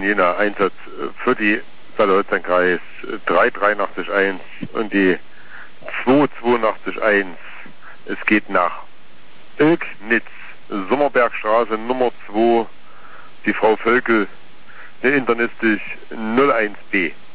Jena Einsatz für die Saale-Holstein-Kreis 383-1 und die 282-1. Es geht nach Ilgnitz, Sommerbergstraße Nummer 2, die Frau Völkel, eine internistisch 01b.